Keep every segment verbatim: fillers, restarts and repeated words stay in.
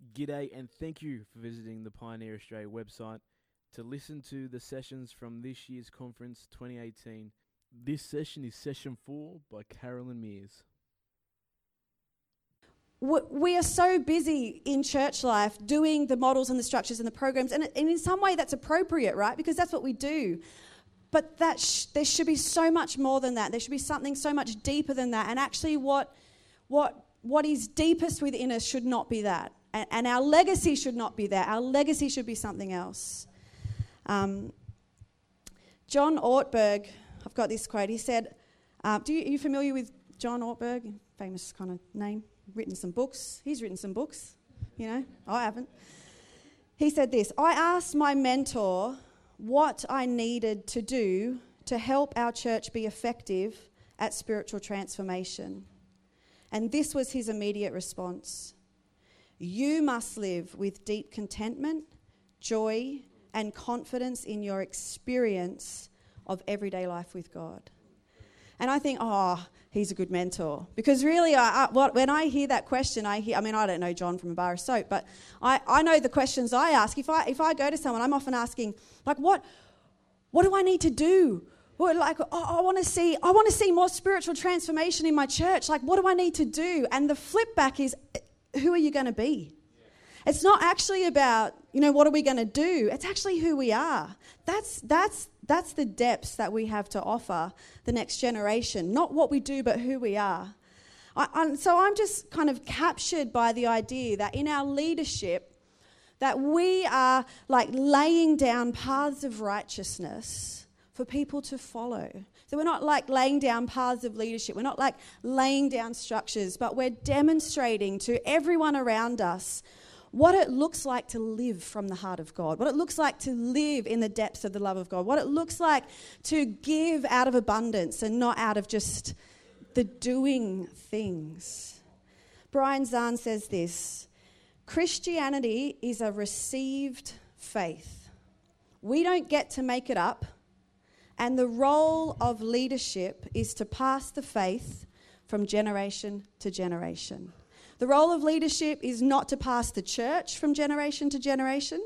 G'day and thank you for visiting the Pioneer Australia website to listen to the sessions from this year's conference twenty eighteen. This session is session four by Carolyn Mears. We are so busy in church life doing the models and the structures and the programs, and in some way that's appropriate, right? Because that's what we do. But that sh- there should be so much more than that. There should be something so much deeper than that. And actually what what what is deepest within us should not be that. And, and our legacy should not be that. Our legacy should be something else. Um, John Ortberg, I've got this quote. He said, uh, do you, are you familiar with John Ortberg? Famous kind of name. Written some books. He's written some books. You know, I haven't. He said this, I asked my mentor what I needed to do to help our church be effective at spiritual transformation. And this was his immediate response. You must live with deep contentment, joy, and confidence in your experience of everyday life with God. And I think, oh, he's a good mentor. Because really, I, I, what, when I hear that question, I hear, I mean, I don't know John from a bar of soap, but I, I know the questions I ask. If I if I go to someone, I'm often asking, like, what what do I need to do? What, like, oh, I want to see, I want to see more spiritual transformation in my church. Like, what do I need to do? And the flip back is, who are you going to be? Yeah. It's not actually about, you know, what are we going to do? It's actually who we are. That's that's that's the depths that we have to offer the next generation. Not what we do, but who we are. I, I'm, so I'm just kind of captured by the idea that in our leadership, that we are like laying down paths of righteousness for people to follow. So we're not like laying down paths of leadership. We're not like laying down structures, but we're demonstrating to everyone around us what it looks like to live from the heart of God, what it looks like to live in the depths of the love of God, what it looks like to give out of abundance and not out of just the doing things. Brian Zahn says this, Christianity is a received faith. We don't get to make it up. And the role of leadership is to pass the faith from generation to generation. The role of leadership is not to pass the church from generation to generation.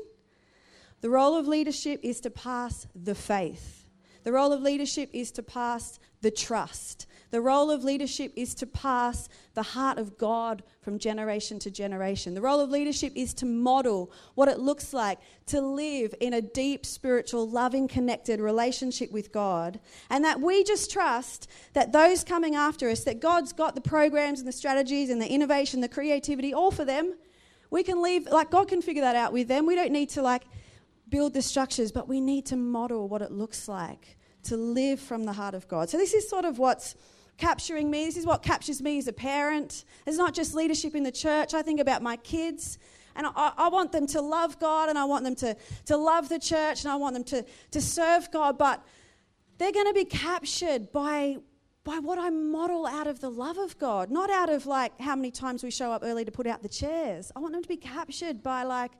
The role of leadership is to pass the faith. The role of leadership is to pass the trust. The role of leadership is to pass the heart of God from generation to generation. The role of leadership is to model what it looks like to live in a deep, spiritual, loving, connected relationship with God. And that we just trust that those coming after us, that God's got the programs and the strategies and the innovation, the creativity, all for them. We can leave, like God can figure that out with them. We don't need to like build the structures, but we need to model what it looks like to live from the heart of God. So this is sort of what's capturing me. This is what captures me as a parent. It's not just leadership in the church. I think about my kids, and I, I want them to love God, and I want them to, to love the church, and I want them to, to serve God, but they're going to be captured by, by what I model out of the love of God, not out of like how many times we show up early to put out the chairs. I want them to be captured by like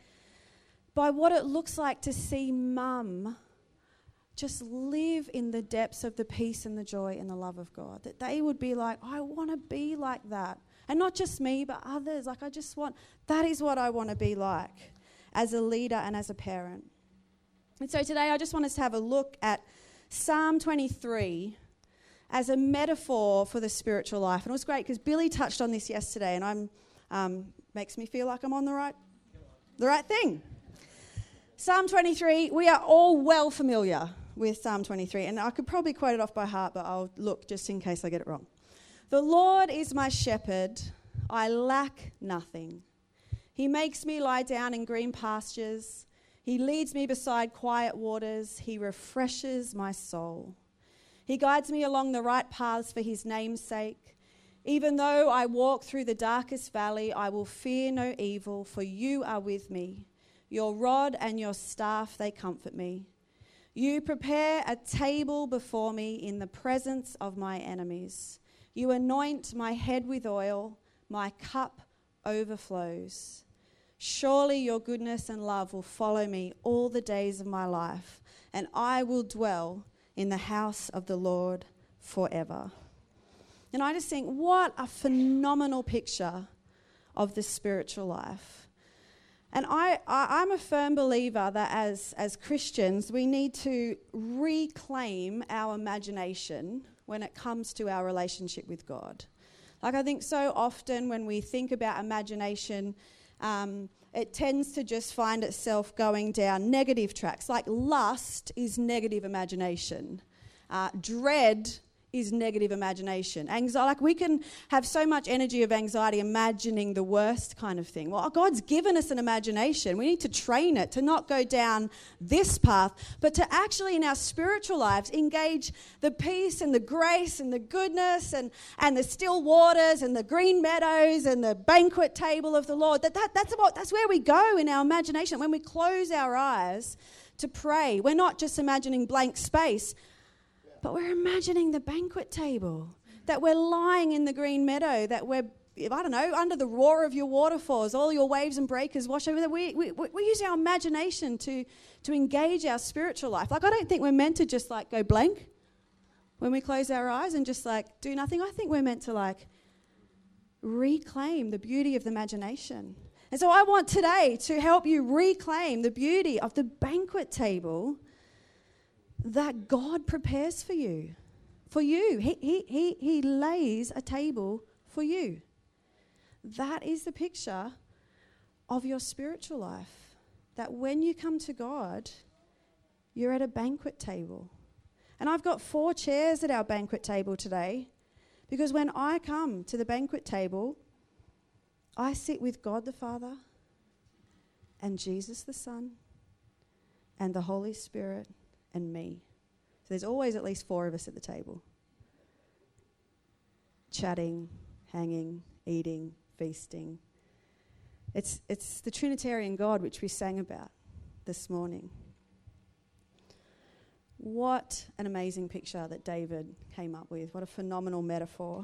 by what it looks like to see mum just live in the depths of the peace and the joy and the love of God. That they would be like, I want to be like that. And not just me, but others. Like I just want, that is what I want to be like as a leader and as a parent. And so today I just want us to have a look at Psalm twenty-three as a metaphor for the spiritual life. And it was great because Billy touched on this yesterday, and I'm um, makes me feel like I'm on the right, the right thing. Psalm twenty-three, we are all well familiar with Psalm twenty-three, and I could probably quote it off by heart, but I'll look just in case I get it wrong. The Lord is my shepherd, I lack nothing. He makes me lie down in green pastures. He leads me beside quiet waters. He refreshes my soul. He guides me along the right paths for his name's sake. Even though I walk through the darkest valley, I will fear no evil, for you are with me. Your rod and your staff, they comfort me. You prepare a table before me in the presence of my enemies. You anoint my head with oil. My cup overflows. Surely your goodness and love will follow me all the days of my life, and I will dwell in the house of the Lord forever. And I just think, what a phenomenal picture of the spiritual life. And I, I, I'm a firm believer that as, as Christians, we need to reclaim our imagination when it comes to our relationship with God. Like, I think so often when we think about imagination, um, it tends to just find itself going down negative tracks. Like, lust is negative imagination. Uh, dread is negative imagination. Anxiety, like we can have so much energy of anxiety imagining the worst kind of thing. Well, God's given us an imagination. We need to train it to not go down this path, but to actually in our spiritual lives engage the peace and the grace and the goodness and, and the still waters and the green meadows and the banquet table of the Lord. That, that that's about that's where we go in our imagination. When we close our eyes to pray, we're not just imagining blank space, but we're imagining the banquet table, that we're lying in the green meadow, that we're, I don't know, under the roar of your waterfalls, all your waves and breakers wash over. We, we, we use our imagination to, to engage our spiritual life. Like, I don't think we're meant to just, like, go blank when we close our eyes and just, like, do nothing. I think we're meant to, like, reclaim the beauty of the imagination. And so I want today to help you reclaim the beauty of the banquet table that God prepares for you. For you. He, he, he, he lays a table for you. That is the picture of your spiritual life. That when you come to God, you're at a banquet table. And I've got four chairs at our banquet table today, because when I come to the banquet table, I sit with God the Father and Jesus the Son and the Holy Spirit and me. So there's always at least four of us at the table. Chatting, hanging, eating, feasting. It's it's the Trinitarian God which we sang about this morning. What an amazing picture that David came up with. What a phenomenal metaphor.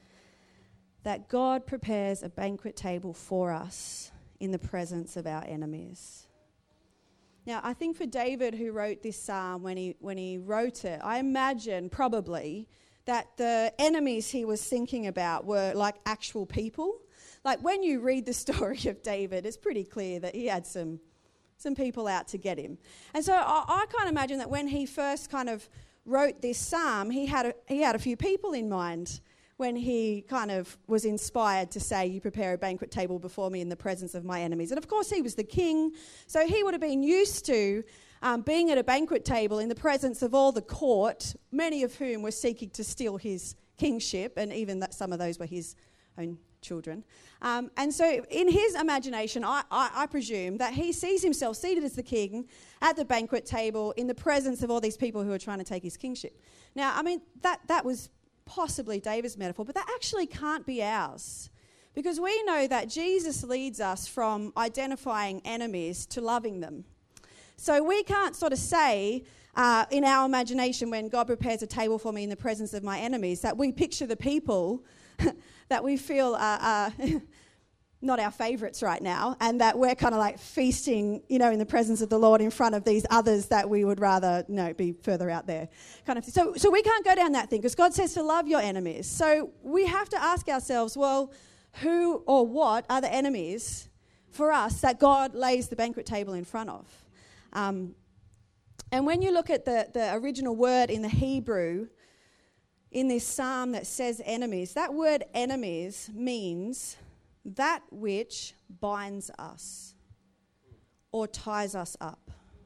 That God prepares a banquet table for us in the presence of our enemies. Now, I think for David, who wrote this psalm, when he when he wrote it, I imagine probably that the enemies he was thinking about were like actual people. Like, when you read the story of David, it's pretty clear that he had some some people out to get him. And so I, I can't imagine that when he first kind of wrote this psalm, he had a, he had a few people in mind when he kind of was inspired to say, you prepare a banquet table before me in the presence of my enemies. And of course he was the king, so he would have been used to um, being at a banquet table in the presence of all the court, many of whom were seeking to steal his kingship, and even that some of those were his own children. Um, and so in his imagination, I, I, I presume that he sees himself seated as the king at the banquet table in the presence of all these people who are trying to take his kingship. Now, I mean, that that was possibly David's metaphor, but that actually can't be ours, because we know that Jesus leads us from identifying enemies to loving them. So we can't sort of say uh, in our imagination, when God prepares a table for me in the presence of my enemies, that we picture the people that we feel are, are not our favourites right now, and that we're kind of like feasting, you know, in the presence of the Lord in front of these others that we would rather, you know, be further out there, kind of thing. So, so we can't go down that thing, because God says to love your enemies. So we have to ask ourselves, well, who or what are the enemies for us that God lays the banquet table in front of? Um, and when you look at the, the original word in the Hebrew, in this psalm that says enemies, that word enemies means that which binds us or ties us up.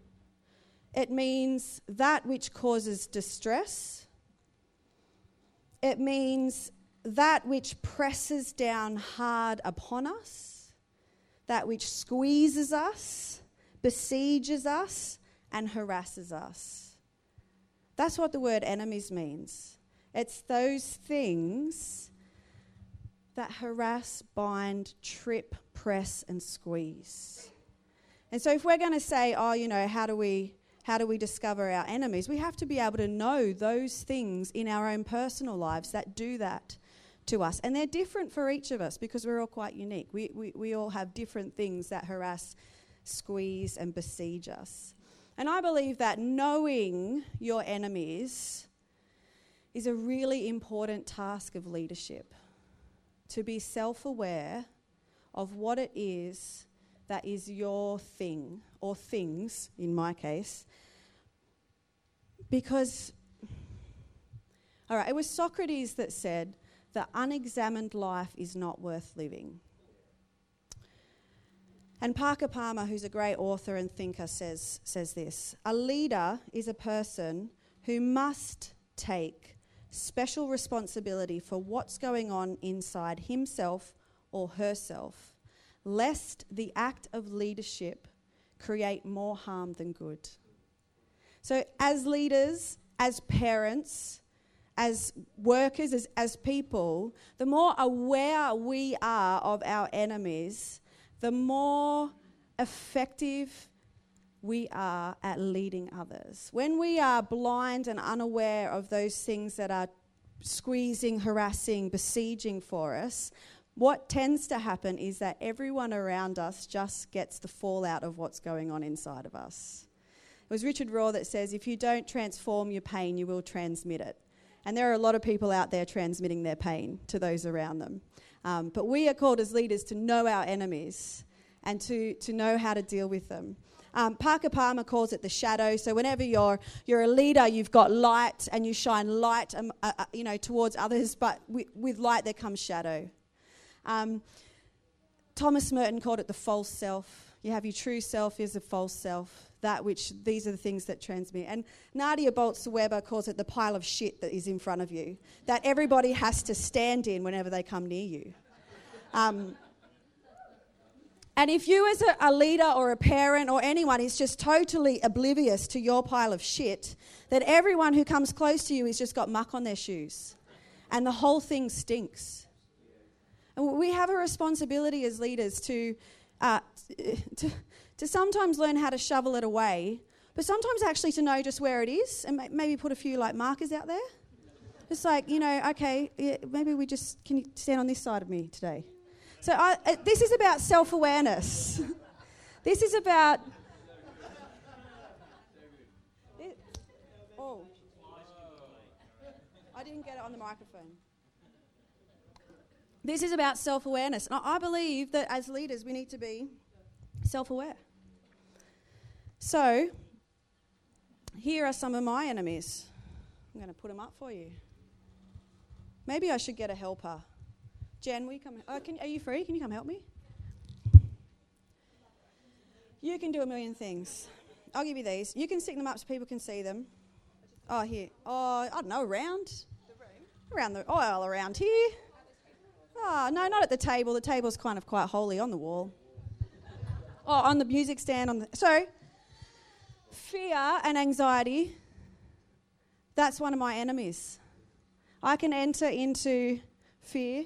It means that which causes distress. It means that which presses down hard upon us, that which squeezes us, besieges us, and harasses us. That's what the word enemies means. It's those things that harass, bind, trip, press, and squeeze. And so if we're going to say, oh, you know, how do we how do we discover our enemies? We have to be able to know those things in our own personal lives that do that to us. And they're different for each of us, because we're all quite unique. We we, we all have different things that harass, squeeze, and besiege us. And I believe that knowing your enemies is a really important task of leadership. To be self-aware of what it is that is your thing, or things in my case. Because, all right, it was Socrates that said, the unexamined life is not worth living. And Parker Palmer, who's a great author and thinker, says, says this: a leader is a person who must take special responsibility for what's going on inside himself or herself, lest the act of leadership create more harm than good. So as leaders, as parents, as workers, as, as people, the more aware we are of our enemies, the more effective we are at leading others. When we are blind and unaware of those things that are squeezing, harassing, besieging for us, what tends to happen is that everyone around us just gets the fallout of what's going on inside of us. It was Richard Rohr that says, if you don't transform your pain, you will transmit it. And there are a lot of people out there transmitting their pain to those around them. Um, but we are called as leaders to know our enemies and to, to know how to deal with them. Um, Parker Palmer calls it the shadow. So whenever you're you're a leader, you've got light and you shine light, um, uh, uh, you know, towards others. But with, with light there comes shadow. Um, Thomas Merton called it the false self. You have your true self, is a false self. That which these are the things that transmit. And Nadia Bolz-Weber calls it the pile of shit that is in front of you, that everybody has to stand in whenever they come near you. Um, and if you as a, a leader or a parent or anyone is just totally oblivious to your pile of shit, that everyone who comes close to you has just got muck on their shoes. And the whole thing stinks. And we have a responsibility as leaders to... Uh, to to sometimes learn how to shovel it away, but sometimes actually to know just where it is and maybe put a few like markers out there. Just like, you know, okay, yeah, maybe we just, can you stand on this side of me today? So I, uh, this is about self-awareness. This is about... It, oh. I didn't get it on the microphone. This is about self-awareness. And I believe that as leaders we need to be self-aware. So, here are some of my enemies. I'm going to put them up for you. Maybe I should get a helper. Jen, will you come? Oh, can, are you free? Can you come help me? You can do a million things. I'll give you these. You can stick them up so people can see them. Oh, here. Oh, I don't know, around? The room? Around the, oh, all around here. Oh, no, not at the table. The table's kind of quite holy on the wall. Oh, on the music stand. On the So, fear and anxiety, that's one of my enemies. I can enter into fear.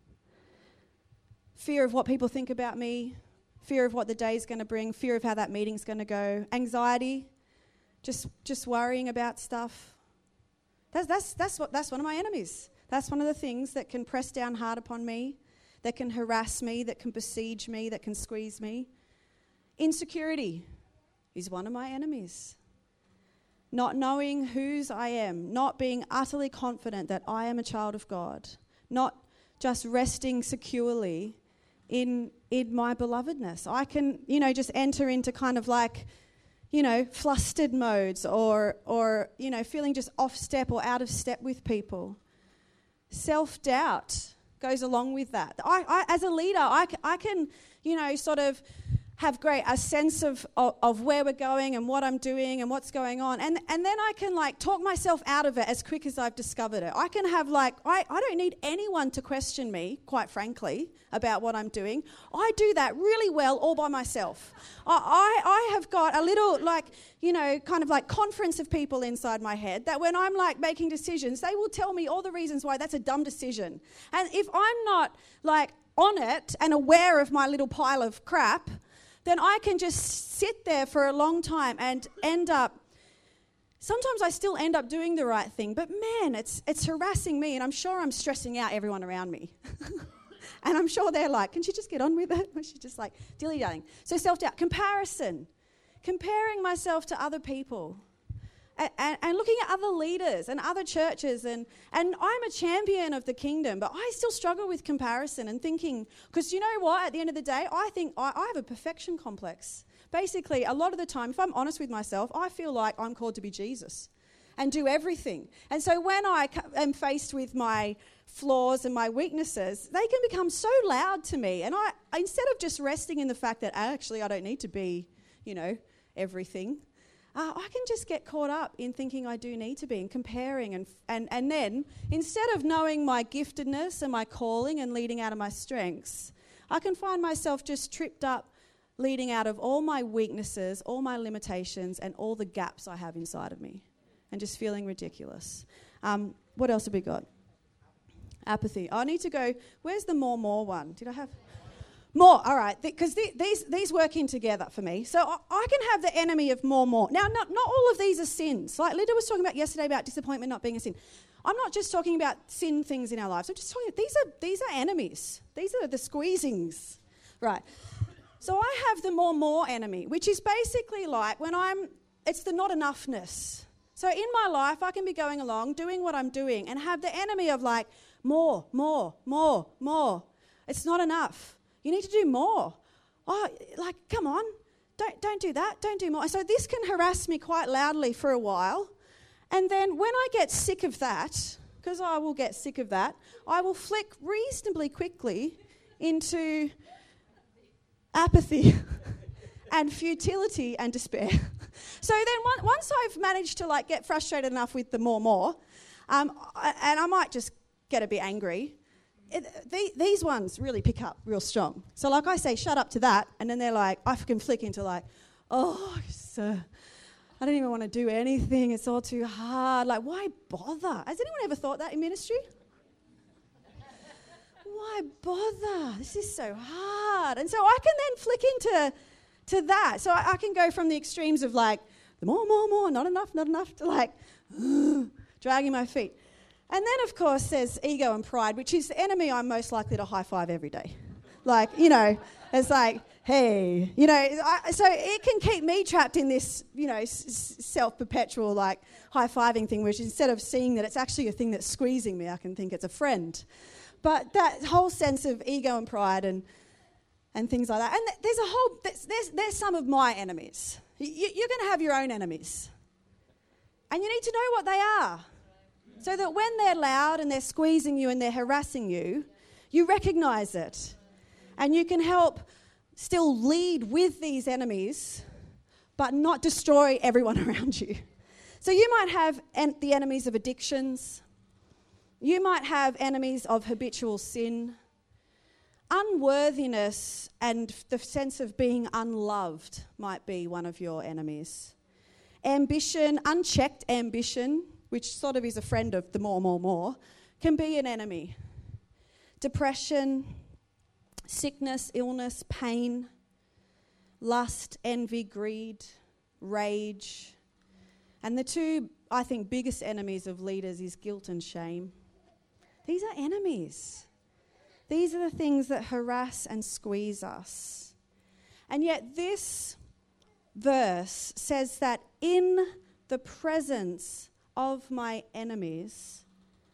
Fear of what people think about me. Fear of what the day's going to bring. Fear of how that meeting's going to go. Anxiety, just just worrying about stuff. That's that's that's what that's one of my enemies. That's one of the things that can press down hard upon me, that can harass me, that can besiege me, that can squeeze me. Insecurity is one of my enemies. Not knowing whose I am, not being utterly confident that I am a child of God, not just resting securely in in my belovedness. I can, you know, just enter into kind of like, you know, flustered modes or, or you know, feeling just off step or out of step with people. Self-doubt goes along with that. I, I as a leader, I, I can, you know, sort of have great a sense of, of of where we're going and what I'm doing and what's going on. And and then I can like talk myself out of it as quick as I've discovered it. I can have like, I, I don't need anyone to question me, quite frankly, about what I'm doing. I do that really well all by myself. I, I, I have got a little like, you know, kind of like conference of people inside my head that when I'm like making decisions, they will tell me all the reasons why that's a dumb decision. And if I'm not like on it and aware of my little pile of crap, then I can just sit there for a long time and end up, sometimes I still end up doing the right thing, but man, it's it's harassing me and I'm sure I'm stressing out everyone around me. And I'm sure they're like, can she just get on with it? She's just like dilly-dallying. So self-doubt, comparison, comparing myself to other people. and, and, and looking at other leaders and other churches, and, and I'm a champion of the kingdom, but I still struggle with comparison and thinking, because you know what, at the end of the day, I think I, I have a perfection complex. Basically, a lot of the time, if I'm honest with myself, I feel like I'm called to be Jesus and do everything. And so when I am faced with my flaws and my weaknesses, they can become so loud to me. And I, instead of just resting in the fact that actually I don't need to be, you know, everything, uh, I can just get caught up in thinking I do need to be and comparing. And, and, and then instead of knowing my giftedness and my calling and leading out of my strengths, I can find myself just tripped up leading out of all my weaknesses, all my limitations, and all the gaps I have inside of me, and just feeling ridiculous. Um, what else have we got? Apathy. I need to go, where's the more, more one? Did I have? More, all right, because th- th- these these work in together for me. So I, I can have the enemy of more, more. Now, not, not all of these are sins. Like Linda was talking about yesterday about disappointment not being a sin. I'm not just talking about sin things in our lives. I'm just talking, these are these are enemies. These are the squeezings, right? So I have the more, more enemy, which is basically like when I'm, it's the not enoughness. So in my life, I can be going along, doing what I'm doing, and have the enemy of like, more, more, more, more. It's not enough. You need to do more. Oh, like, come on. Don't, don't do that. Don't do more. So this can harass me quite loudly for a while. And then when I get sick of that, because I will get sick of that, I will flick reasonably quickly into apathy and futility and despair. So then one, once I've managed to like get frustrated enough with the more, more, um, I, and I might just get a bit angry, it, the, these ones really pick up real strong. So like I say, shut up to that, and then they're like, I can flick into like, oh, just, uh, I don't even want to do anything. It's all too hard. Like, why bother? Has anyone ever thought that in ministry? Why bother? This is so hard. And so I can then flick into to that. So I, I can go from the extremes of like, the more, more, more, not enough, not enough, to like, dragging my feet. And then, of course, there's ego and pride, which is the enemy I'm most likely to high-five every day. Like, you know, it's like, hey, you know, I, so it can keep me trapped in this, you know, s- self-perpetual, like, high-fiving thing, which instead of seeing that it's actually a thing that's squeezing me, I can think it's a friend. But that whole sense of ego and pride and and things like that. And th- there's a whole, there's, there's, there's some of my enemies. Y- you're going to have your own enemies. And you need to know what they are. So that when they're loud and they're squeezing you and they're harassing you, you recognize it. And you can help still lead with these enemies, but not destroy everyone around you. So you might have en- the enemies of addictions. You might have enemies of habitual sin. Unworthiness and the sense of being unloved might be one of your enemies. Ambition, unchecked ambition, which sort of is a friend of the more, more, more, can be an enemy. Depression, sickness, illness, pain, lust, envy, greed, rage. And the two, I think, biggest enemies of leaders is guilt and shame. These are enemies. These are the things that harass and squeeze us. And yet this verse says that in the presence of my enemies,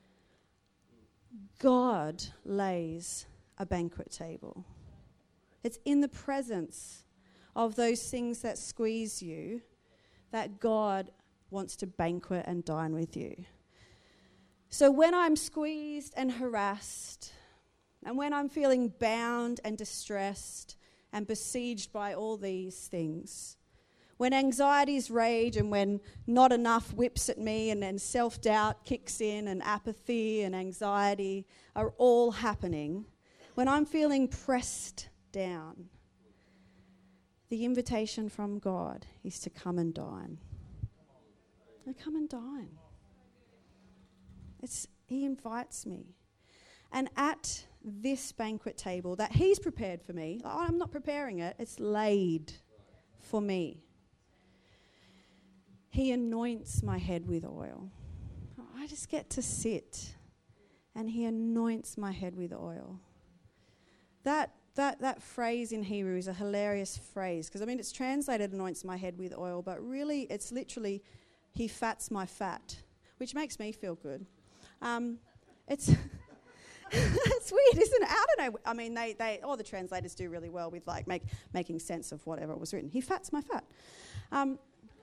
God lays a banquet table. It's in the presence of those things that squeeze you that God wants to banquet and dine with you. So when I'm squeezed and harassed, and when I'm feeling bound and distressed and besieged by all these things, when anxieties rage and when not enough whips at me and then self-doubt kicks in and apathy and anxiety are all happening, when I'm feeling pressed down, the invitation from God is to come and dine. To come and dine. It's, he invites me. And at this banquet table that he's prepared for me, I'm not preparing it, it's laid for me. He anoints my head with oil. I just get to sit and he anoints my head with oil. That that that phrase in Hebrew is a hilarious phrase because, I mean, it's translated anoints my head with oil, but really it's literally He fats my fat, which makes me feel good. Um, it's it's weird, isn't it? I don't know. I mean, they, they all the translators do really well with like make, making sense of whatever was written. He fats my fat. Um,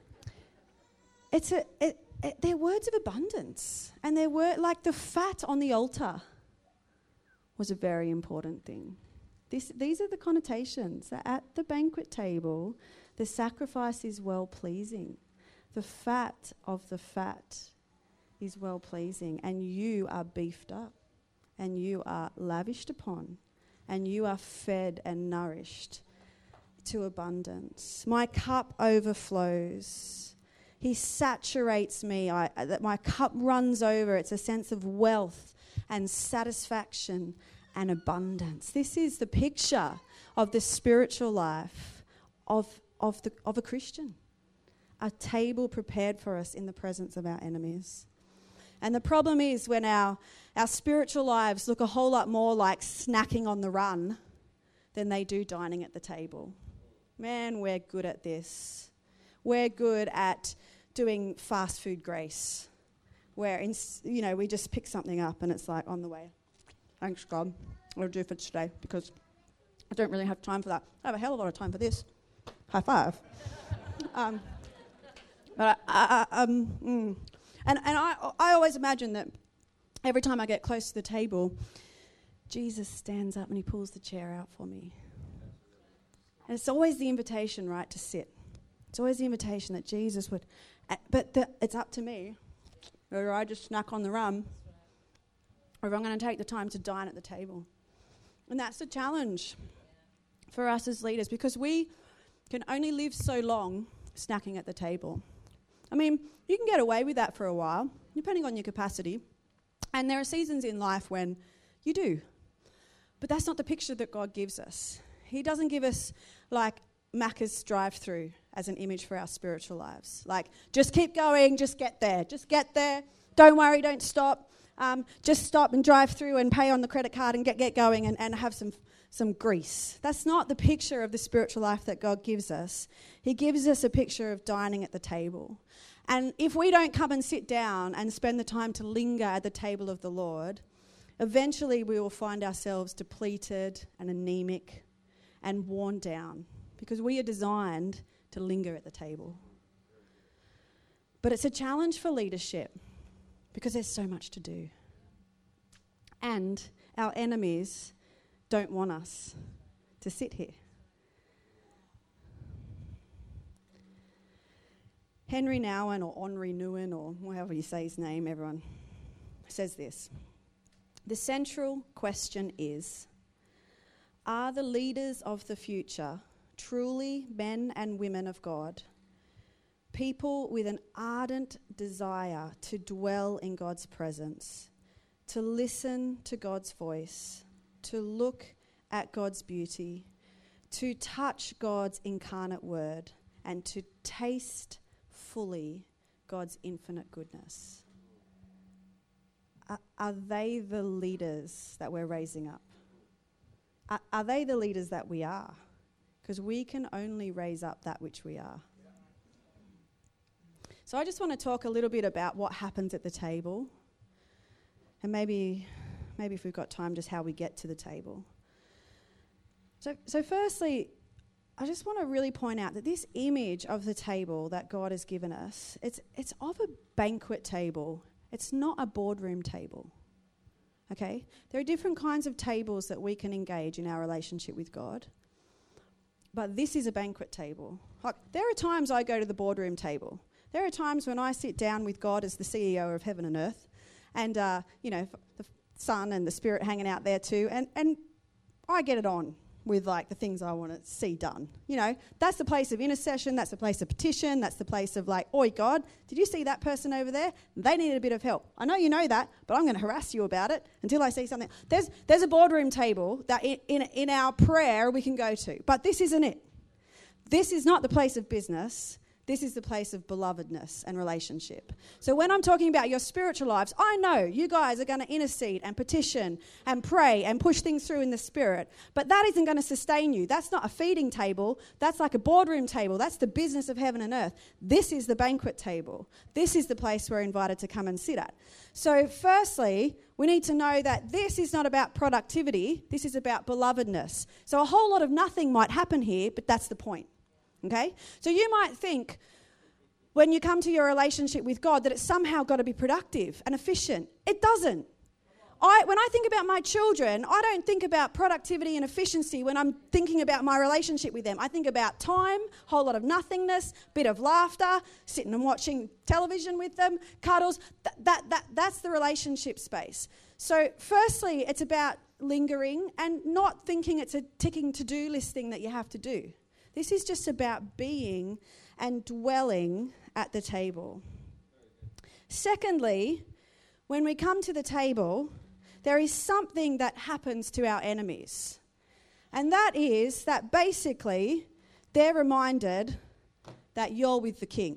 it's a it, it, they're words of abundance, and they're word like the fat on the altar was a very important thing. This, these are the connotations. That at the banquet table, the sacrifice is well-pleasing. The fat of the fat is well-pleasing, and you are beefed up, and you are lavished upon, and you are fed and nourished to abundance. My cup overflows. He saturates me. I, that my cup runs over. It's a sense of wealth and satisfaction and abundance. This is the picture of the spiritual life of, of, the, of a Christian. A table prepared for us in the presence of our enemies. And the problem is when our, our spiritual lives look a whole lot more like snacking on the run than they do dining at the table. Man, we're good at this. We're good at doing fast food grace, where in, you know we just pick something up and it's like on the way. Thanks, God. I'll do for today because I don't really have time for that. I have a hell of a lot of time for this. High five. um, but I, I, um, mm. and and I I always imagine that every time I get close to the table, Jesus stands up and he pulls the chair out for me. And it's always the invitation, right, to sit. It's always the invitation that Jesus would. Uh, but the, it's up to me whether I just snack on the rum or if I'm going to take the time to dine at the table. And that's the challenge for us as leaders, because we can only live so long snacking at the table. I mean, you can get away with that for a while, depending on your capacity. And there are seasons in life when you do. But that's not the picture that God gives us. He doesn't give us like Macca's drive-through as an image for our spiritual lives. Like, just keep going, just get there, just get there. Don't worry, don't stop. Um, just stop and drive through and pay on the credit card and get, get going and, and have some, some grease. That's not the picture of the spiritual life that God gives us. He gives us a picture of dining at the table. And if we don't come and sit down and spend the time to linger at the table of the Lord, eventually we will find ourselves depleted and anemic and worn down, because we are designed to linger at the table. But it's a challenge for leadership because there's so much to do. And our enemies don't want us to sit here. Henry Nouwen, or Henri Nouwen, or however you say his name, everyone, says this. The central question is, are the leaders of the future truly men and women of God, people with an ardent desire to dwell in God's presence, to listen to God's voice, to look at God's beauty, to touch God's incarnate word, and to taste fully God's infinite goodness? Are, are they the leaders that we're raising up? Are, are they the leaders that we are? Because we can only raise up that which we are. So I just want to talk a little bit about what happens at the table, and maybe maybe if we've got time, just how we get to the table. So, so firstly, I just want to really point out that this image of the table that God has given us, it's it's of a banquet table. It's not a boardroom table. Okay? There are different kinds of tables that we can engage in our relationship with God. But this is a banquet table. Like, there are times I go to the boardroom table. There are times when I sit down with God as the C E O of heaven and earth, and, uh, you know, the Son and the Spirit hanging out there too, and, and I get it on with, like, the things I want to see done. You know, that's the place of intercession, that's the place of petition, that's the place of, like, oi, God, did you see that person over there? They needed a bit of help. I know you know that, but I'm going to harass you about it until I see something. There's there's a boardroom table that in, in, in our prayer we can go to, but this isn't it. This is not the place of business. This is the place of belovedness and relationship. So when I'm talking about your spiritual lives, I know you guys are going to intercede and petition and pray and push things through in the spirit, but that isn't going to sustain you. That's not a feeding table. That's like a boardroom table. That's the business of heaven and earth. This is the banquet table. This is the place we're invited to come and sit at. So firstly, we need to know that this is not about productivity. This is about belovedness. So a whole lot of nothing might happen here, but that's the point. Okay? So you might think when you come to your relationship with God that it's somehow got to be productive and efficient. It doesn't. I, when I think about my children, I don't think about productivity and efficiency when I'm thinking about my relationship with them. I think about time, whole lot of nothingness, bit of laughter, sitting and watching television with them, cuddles. Th- that, that, that's the relationship space. So firstly, it's about lingering and not thinking it's a ticking to-do list thing that you have to do. This is just about being and dwelling at the table. Secondly, when we come to the table, there is something that happens to our enemies. And that is that basically they're reminded that you're with the king.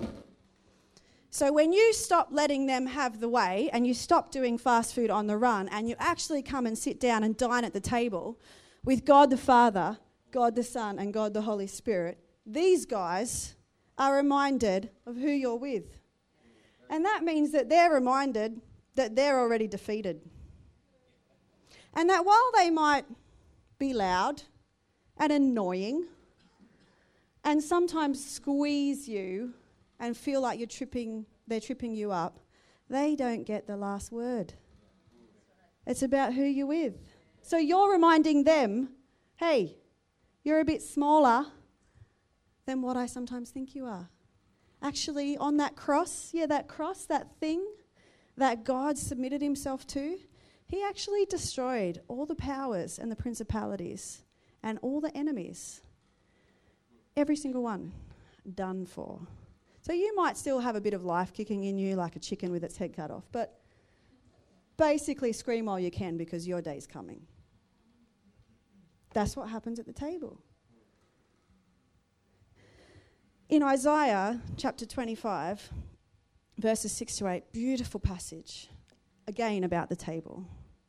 So when you stop letting them have the way and you stop doing fast food on the run and you actually come and sit down and dine at the table with God the Father, God the Son, and God the Holy Spirit, these guys are reminded of who you're with. And that means that they're reminded that they're already defeated. And that while they might be loud and annoying and sometimes squeeze you and feel like you're tripping, they're tripping you up, they don't get the last word. It's about who you're with. So you're reminding them, hey, you're a bit smaller than what I sometimes think you are. Actually, on that cross, yeah, that cross, that thing that God submitted himself to, he actually destroyed all the powers and the principalities and all the enemies. Every single one done for. So you might still have a bit of life kicking in you like a chicken with its head cut off, but basically scream while you can because your day's coming. That's what happens at the table. In Isaiah chapter twenty-five, verses six to eight, beautiful passage, again about the table.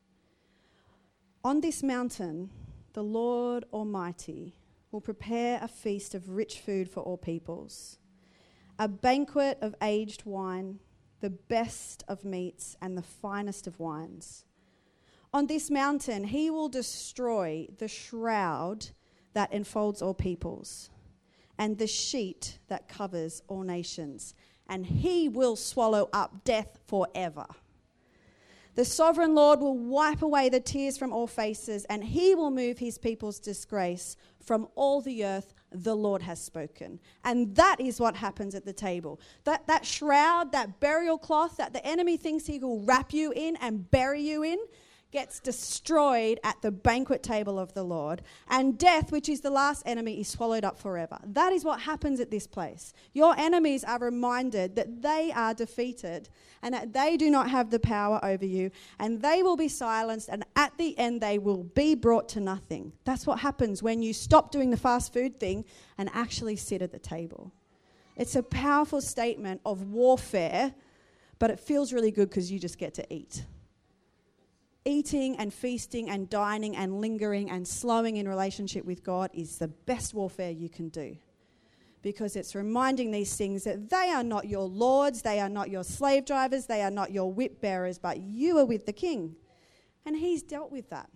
On this mountain, the Lord Almighty will prepare a feast of rich food for all peoples, a banquet of aged wine, the best of meats and the finest of wines. On this mountain, he will destroy the shroud that enfolds all peoples and the sheet that covers all nations, and he will swallow up death forever. The sovereign Lord will wipe away the tears from all faces, and he will move his people's disgrace from all the earth. The Lord has spoken. And that is what happens at the table. That, that shroud, that burial cloth that the enemy thinks he will wrap you in and bury you in, gets destroyed at the banquet table of the Lord, and death, which is the last enemy, is swallowed up forever. That is what happens at this place. Your enemies are reminded that they are defeated and that they do not have the power over you, and they will be silenced, and at the end they will be brought to nothing. That's what happens when you stop doing the fast food thing and actually sit at the table. It's a powerful statement of warfare, but it feels really good because you just get to eat. Eating and feasting and dining and lingering and slowing in relationship with God is the best warfare you can do, because it's reminding these things that they are not your lords, they are not your slave drivers, they are not your whip bearers, but you are with the King, and he's dealt with that.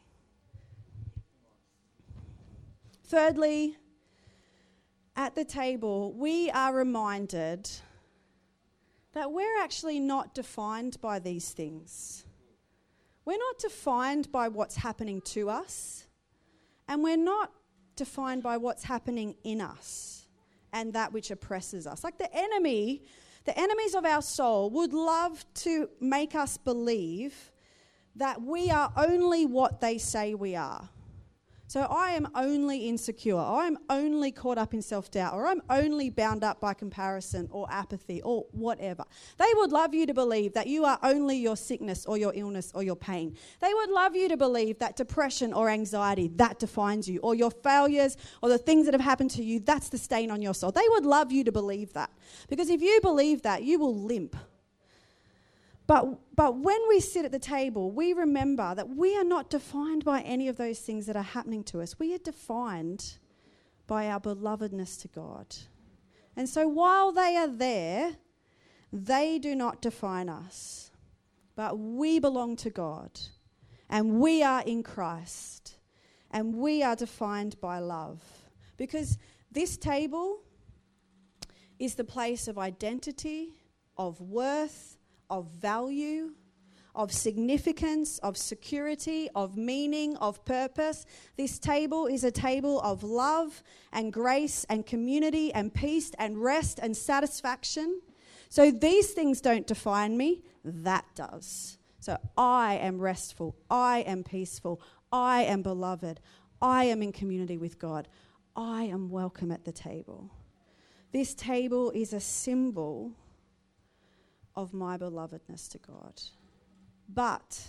Thirdly, at the table, we are reminded that we're actually not defined by these things. We're not defined by what's happening to us, and we're not defined by what's happening in us and that which oppresses us. Like the enemy, the enemies of our soul would love to make us believe that we are only what they say we are. So I am only insecure, or I'm only caught up in self-doubt, or I'm only bound up by comparison or apathy or whatever. They would love you to believe that you are only your sickness or your illness or your pain. They would love you to believe that depression or anxiety, that defines you, or your failures or the things that have happened to you, that's the stain on your soul. They would love you to believe that. Because if you believe that, you will limp. But but when we sit at the table, we remember that we are not defined by any of those things that are happening to us. We are defined by our belovedness to God. And so while they are there, they do not define us. But we belong to God. And we are in Christ. And we are defined by love. Because this table is the place of identity, of worth, of value, of significance, of security, of meaning, of purpose. This table is a table of love and grace and community and peace and rest and satisfaction. So these things don't define me, that does. So I am restful, I am peaceful, I am beloved, I am in community with God, I am welcome at the table. This table is a symbol of my belovedness to God. But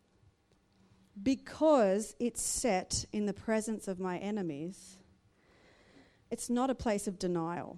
because it's set in the presence of my enemies, it's not a place of denial.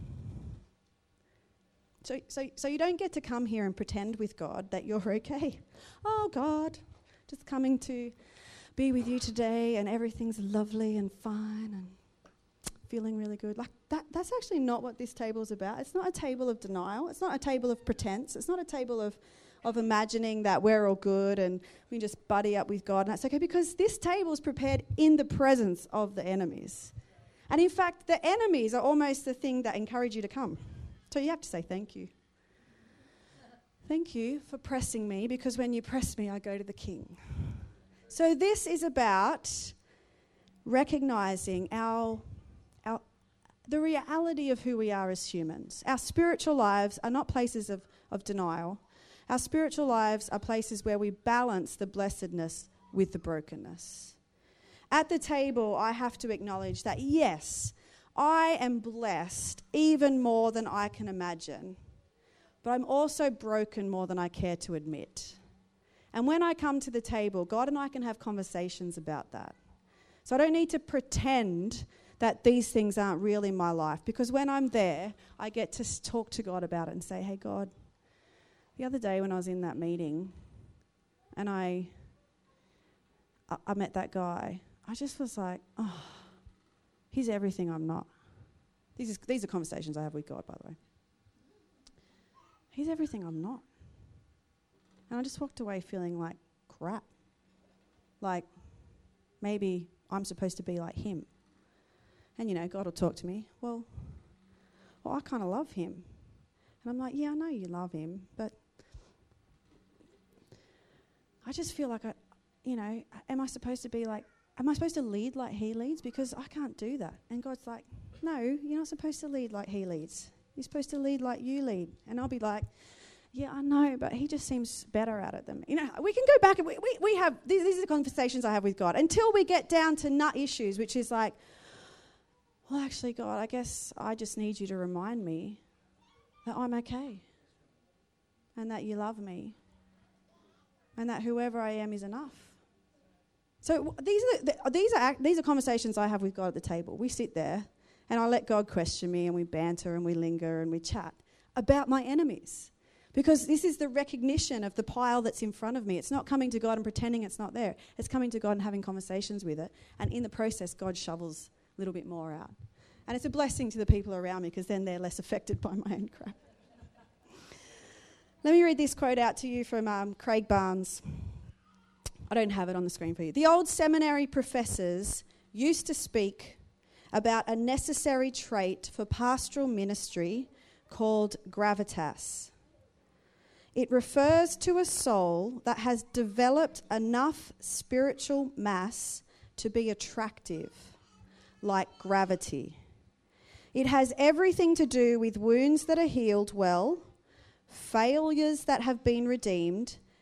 So, so, so you don't get to come here and pretend with God that you're okay. Oh, God, just coming to be with you today and everything's lovely and fine and feeling really good. Like that that's actually not what this table is about. It's not a table of denial. It's not a table of pretense. It's not a table of, of imagining that we're all good and we just buddy up with God and that's okay, because this table is prepared in the presence of the enemies. And in fact, the enemies are almost the thing that encourage you to come. So you have to say thank you. Thank you for pressing me, because when you press me, I go to the King. So this is about recognizing our Our, the reality of who we are as humans. Our spiritual lives are not places of, of denial. Our spiritual lives are places where we balance the blessedness with the brokenness. At the table, I have to acknowledge that, yes, I am blessed even more than I can imagine, but I'm also broken more than I care to admit. And when I come to the table, God and I can have conversations about that. So I don't need to pretend that these things aren't real in my life, because when I'm there, I get to s- talk to God about it and say, hey, God, the other day when I was in that meeting and I, I, I met that guy, I just was like, oh, he's everything I'm not. These, is, these are conversations I have with God, by the way. He's everything I'm not. And I just walked away feeling like crap. Like maybe I'm supposed to be like him. And, you know, God will talk to me, well, well, I kind of love him. And I'm like, yeah, I know you love him, but I just feel like, I, you know, am I supposed to be like, am I supposed to lead like he leads? Because I can't do that. And God's like, no, you're not supposed to lead like he leads. You're supposed to lead like you lead. And I'll be like, yeah, I know, but he just seems better at it than me. You know, we can go back and we, we, we have, these, these are the conversations I have with God until we get down to nut issues, which is like, well, actually, God, I guess I just need you to remind me that I'm okay and that you love me and that whoever I am is enough. So w- these are the, these are ac- these are conversations I have with God at the table. We sit there and I let God question me and we banter and we linger and we chat about my enemies, because this is the recognition of the pile that's in front of me. It's not coming to God and pretending it's not there. It's coming to God and having conversations with it. And in the process, God shovels a little bit more out. And it's a blessing to the people around me, because then they're less affected by my own crap. Let me read this quote out to you from um, Craig Barnes. I don't have it on the screen for you. The old seminary professors used to speak about a necessary trait for pastoral ministry called gravitas. It refers to a soul that has developed enough spiritual mass to be attractive, like gravity. It has everything to do with wounds that are healed well, failures that have been redeemed,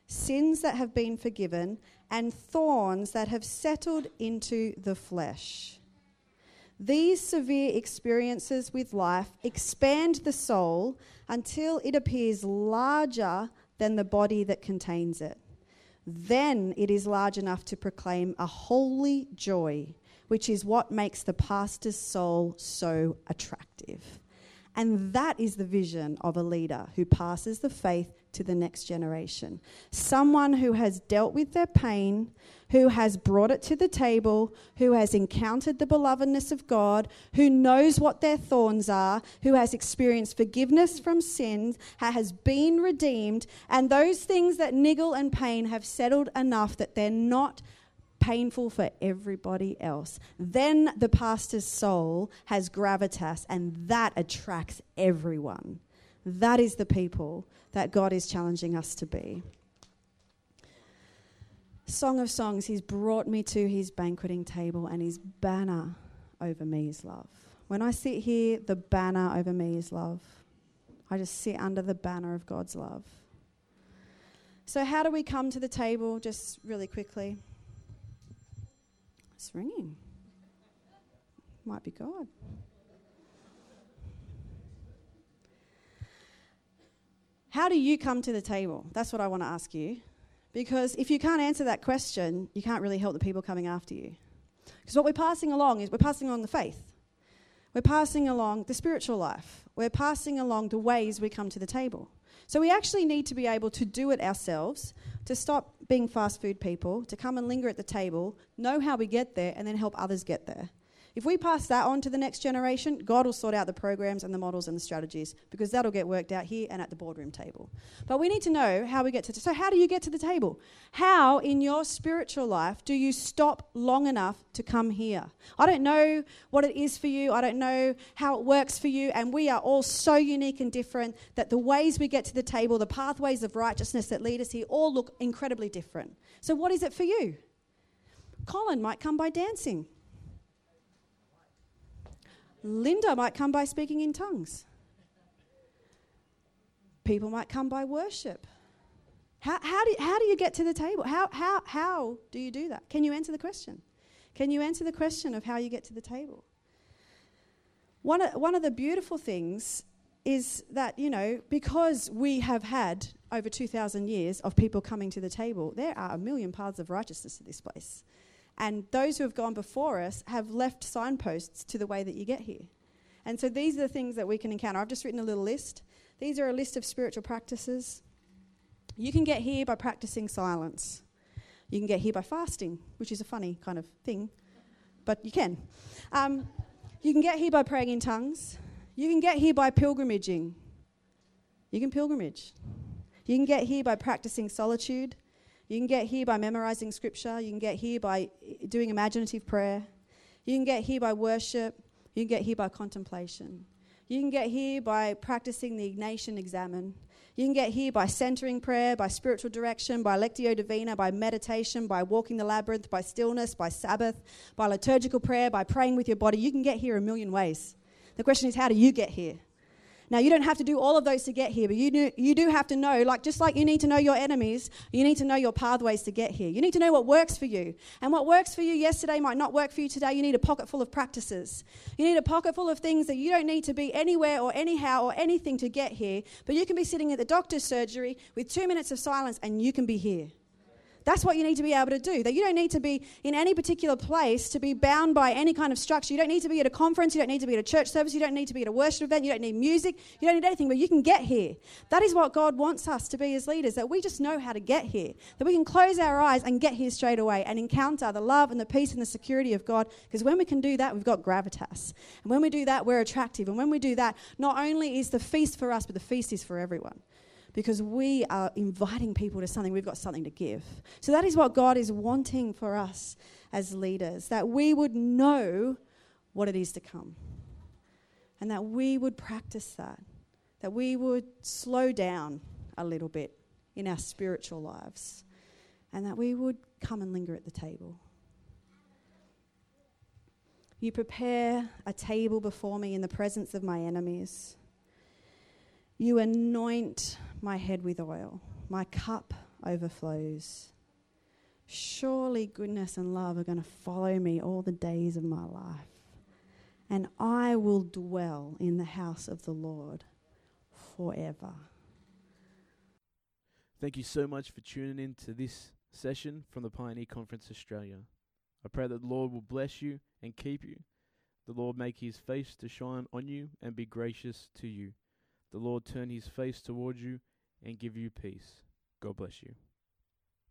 sins that have been forgiven, and thorns that have settled into the flesh. These severe experiences with life expand the soul until it appears larger than the body that contains it. Then it is large enough to proclaim a holy joy, which is what makes the pastor's soul so attractive. And that is the vision of a leader who passes the faith to the next generation. Someone who has dealt with their pain, who has brought it to the table, who has encountered the belovedness of God, who knows what their thorns are, who has experienced forgiveness from sins, has been redeemed, and those things that niggle and pain have settled enough that they're not painful for everybody else. Then the pastor's soul has gravitas, and that attracts everyone. That is the people that God is challenging us to be. Song of Songs, he's brought me to his banqueting table, and his banner over me is love. When I sit here, the banner over me is love. I just sit under the banner of God's love. So how do we come to the table? Just really quickly. It's ringing. Might be God. How do you come to the table? That's what I want to ask you. Because if you can't answer that question, you can't really help the people coming after you. Because what we're passing along is we're passing along the faith. We're passing along the spiritual life. We're passing along the ways we come to the table. So we actually need to be able to do it ourselves, to stop being fast food people, to come and linger at the table, know how we get there, and then help others get there. If we pass that on to the next generation, God will sort out the programs and the models and the strategies, because that'll get worked out here and at the boardroom table. But we need to know how we get to t- so how do you get to the table? How in your spiritual life do you stop long enough to come here? I don't know what it is for you. I don't know how it works for you. And we are all so unique and different that the ways we get to the table, the pathways of righteousness that lead us here, all look incredibly different. So what is it for you? Colin might come by dancing. Linda might come by speaking in tongues. People might come by worship. How, how, do, how do you get to the table? How, how, how do you do that? Can you answer the question? Can you answer the question of how you get to the table? One of, one of the beautiful things is that, you know, because we have had over two thousand years of people coming to the table, there are a million paths of righteousness to this place. And those who have gone before us have left signposts to the way that you get here. And so these are the things that we can encounter. I've just written a little list. These are a list of spiritual practices. You can get here by practicing silence. You can get here by fasting, which is a funny kind of thing, but you can. Um, you can get here by praying in tongues. You can get here by pilgrimaging. You can pilgrimage. You can get here by practicing solitude. You can get here by memorizing scripture. You can get here by doing imaginative prayer. You can get here by worship. You can get here by contemplation. You can get here by practicing the Ignatian Examen. You can get here by centering prayer, by spiritual direction, by Lectio Divina, by meditation, by walking the labyrinth, by stillness, by Sabbath, by liturgical prayer, by praying with your body. You can get here a million ways. The question is, how do you get here? Now, you don't have to do all of those to get here, but you do, you do have to know, like just like you need to know your enemies, you need to know your pathways to get here. You need to know what works for you. And what works for you yesterday might not work for you today. You need a pocket full of practices. You need a pocket full of things that you don't need to be anywhere or anyhow or anything to get here, but you can be sitting at the doctor's surgery with two minutes of silence and you can be here. That's what you need to be able to do. That you don't need to be in any particular place to be bound by any kind of structure. You don't need to be at a conference. You don't need to be at a church service. You don't need to be at a worship event. You don't need music. You don't need anything, but you can get here. That is what God wants us to be as leaders, that we just know how to get here. That we can close our eyes and get here straight away and encounter the love and the peace and the security of God. Because when we can do that, we've got gravitas. And when we do that, we're attractive. And when we do that, not only is the feast for us, but the feast is for everyone. Because we are inviting people to something, we've got something to give. So that is what God is wanting for us as leaders, that we would know what it is to come. And that we would practice that, that we would slow down a little bit in our spiritual lives, and that we would come and linger at the table. You prepare a table before me in the presence of my enemies. You anoint my head with oil. My cup overflows. Surely goodness and love are going to follow me all the days of my life, and I will dwell in the house of the Lord forever. Thank you so much for tuning in to this session from the Pioneer Conference Australia. I pray that the Lord will bless you and keep you. The Lord make his face to shine on you and be gracious to you. The Lord turn his face towards you and give you peace. God bless you.